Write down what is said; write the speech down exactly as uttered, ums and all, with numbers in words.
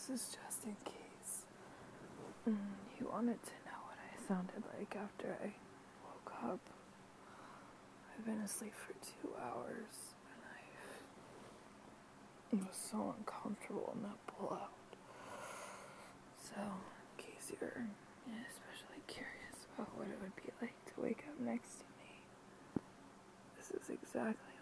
this is just in case mm, you wanted to know what I sounded like after I woke up. I've been asleep for two hours and I was so uncomfortable in that pullout. So, in case you're especially curious about what it would be like to wake up next to me, this is exactly